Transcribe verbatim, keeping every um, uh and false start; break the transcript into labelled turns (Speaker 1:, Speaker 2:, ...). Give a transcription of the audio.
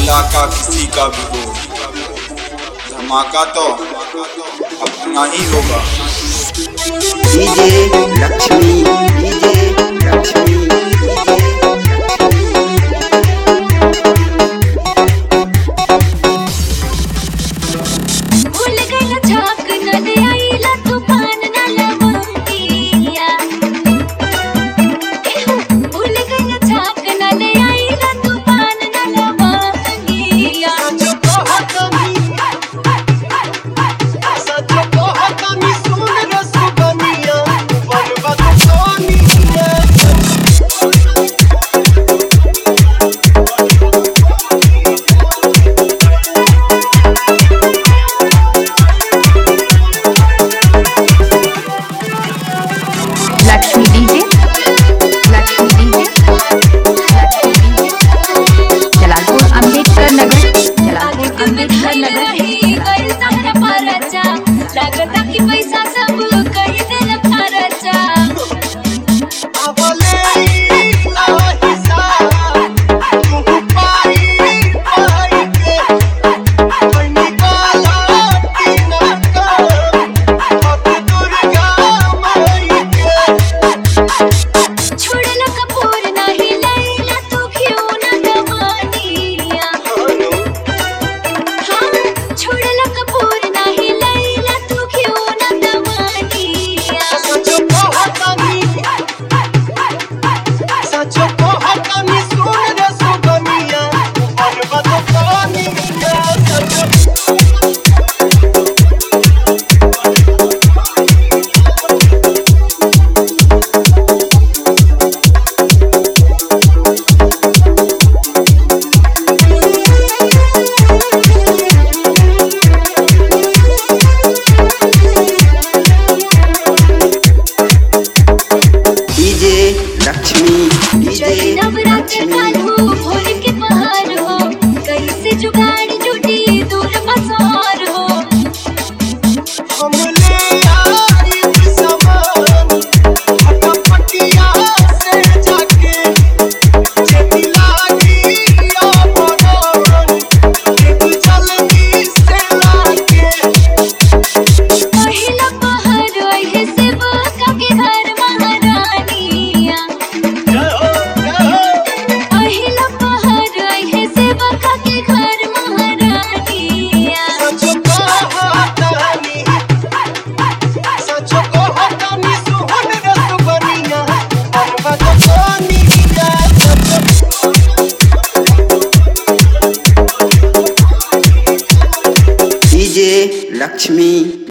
Speaker 1: इलाका किसी का भी हो, धमाका तो अपना ही होगा।
Speaker 2: डीजे लक्ष्मी, डीजे लक्ष्मी,
Speaker 3: भूल गया झाक न ले आईला तूफान न लवंगिया, भूल गया झाक न ले आईला तूफान न लवंगिया।
Speaker 4: Lakshmi DJ, Lakshmi DJ, Lakshmi DJ, Jalalpur Ambedkar Nagar, Jalalpur Ambedkar नगर।
Speaker 3: लगता कि पैसा सब कही देल खर्चा, छोड़ला कपूर नाही लैला तू क्यों न दवानिया, हाँ छोड़ला कपूर नाही लैला तू क्यों न दवानिया।
Speaker 2: डीजे लक्ष्मी, डीजे
Speaker 3: नवरात्र कालू भोर के पहाड़ हो, कैसे जुगाड़ जुटी दूर पसार हो। पहिला पहाड़ ओहे से बका के घर महारानिया, पहिला पहाड़ ओहे से बका के घर महारानिया।
Speaker 2: डीजे लक्ष्मी,